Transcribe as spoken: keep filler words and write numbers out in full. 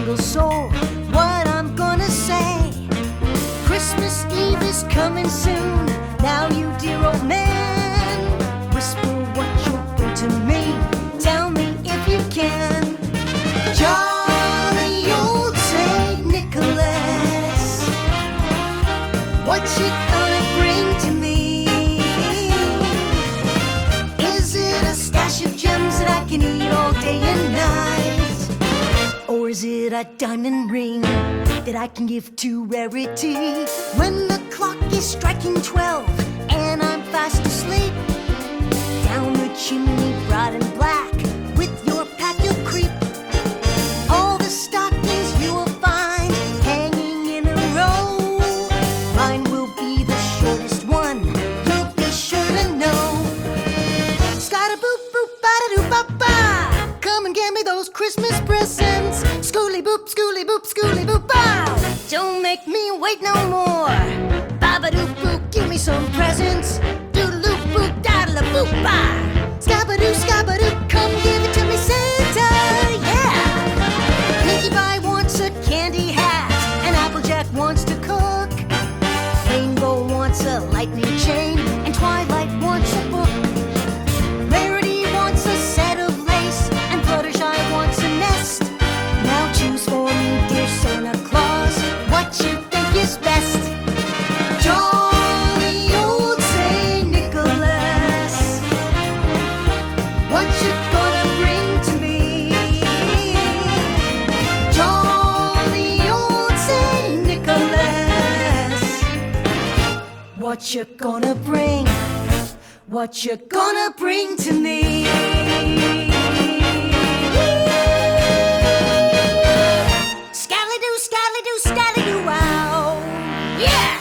little soul what I'm gonna say. Christmas Eve is coming soon. Now you dear old man, whisper what you'll bring to me. Tell me if you can. Jolly old Saint Nicholas, what you gonna bring to me? Is it a stash of gems that I can eat all day and night? Or is it a diamond ring that I can give to Rarity? When the clock is striking twelve and I'm fast asleep, down the chimney broad and black with your pack you'll creep. All the stockings you will find hanging in a row. Mine will be the shortest one, you'll be sure to know. Sky-da-boop, boop, ba-da-doo-ba-ba, come and get me those Christmas presents. Schooly-boop, schooly-boop, schooly-boop-bow, don't make me wait no more. Ba-ba-doop-boop, give me some presents. Doodle-loop-boop, daddle-a-boop-ba, scabba-doo, scabba-doo, come give it to me, Santa, yeah. Pinkie Pie wants a candy hat, and Applejack wants to cook. Rainbow wants a lightning chain, and Twilight wants a book. Rarity wants a set of lace, and Fluttershy wants a nest. Now choose for me, dear Santa Claus, what you think is best. Jolly old Saint Nicholas, what you gonna bring to me? Jolly old Saint Nicholas, what you gonna bring? What you gonna bring to me? Scally-doo, scally-doo, scally-doo, wow, yeah!